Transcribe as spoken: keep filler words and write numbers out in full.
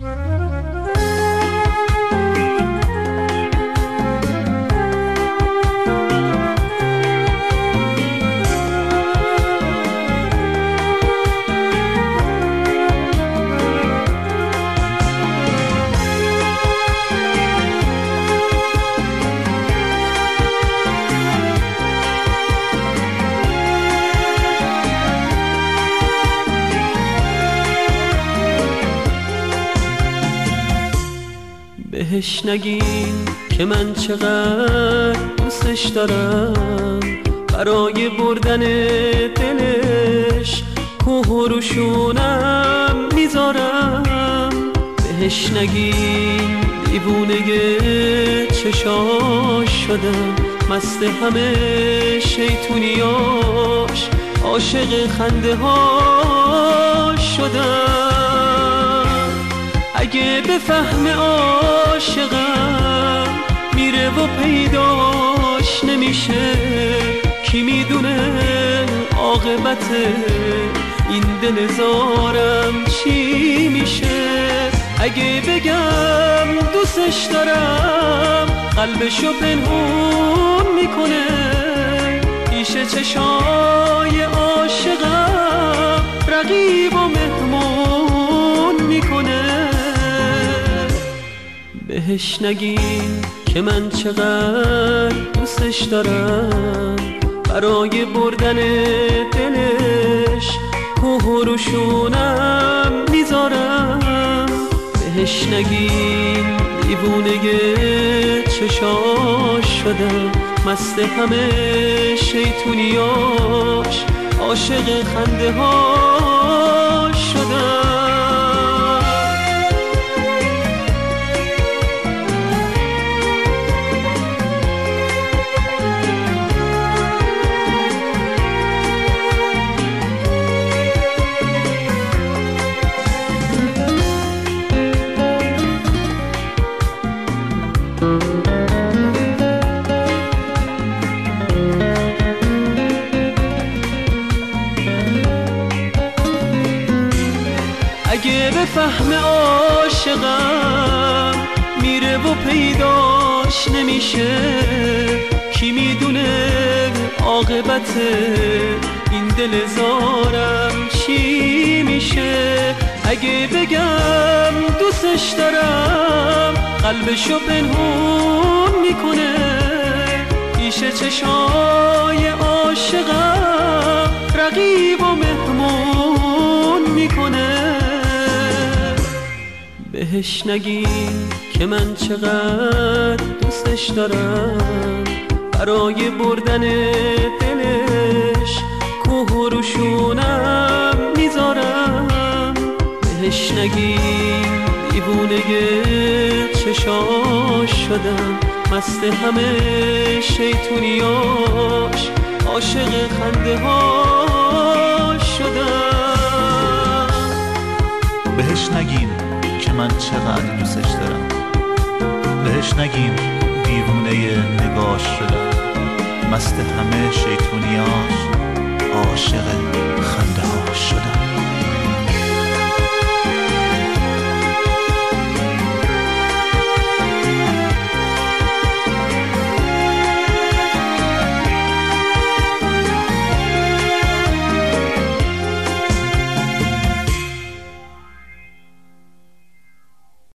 بهش نگین که من چقدر دوستش دارم، برای بردن دلش کوه و روشونم میذارم. بهش نگین دیوونه چشاش شدم، مست همه شیطونیاش، عاشق خنده هاش شدم. اگه به فهم عاشقم میره و پیداش نمیشه، کی میدونه عاقبت این دل زارم چی میشه. اگه بگم دوستش دارم قلبشو پنهون میکنه، پیش چشای عاشقم رقیب و مهمون میکنه. بهش نگین که من چقدر دوستش دارم، برای بردن دلش کوه و روشونم میذارم. بهش نگین دیوونه چشاش شدم، مست همه شیطونیاش، عاشق خنده هاش شدم. اگه به فهم عاشقم میره و پیداش نمیشه، کی میدونه عاقبت این دل زارم چی میشه. اگه بگم دوستش دارم قلبشو پنهون میکنه، پیش چشای عاشقم رقیب و مهمون میکنه. بهش نگین که من چقدر دوستش دارم، برای بردن دلش کوه و روشونم میذارم. بهش نگین دیوونه چشاش شدم، مست همه شیطونیاش، عاشق خنده هاش شدم. بهش نگین که من چقدر دوستش دارم، بهش نگین دیوونه نگاش شدم، مست همه شیطونیاش، عاشق خنده هاش شدم.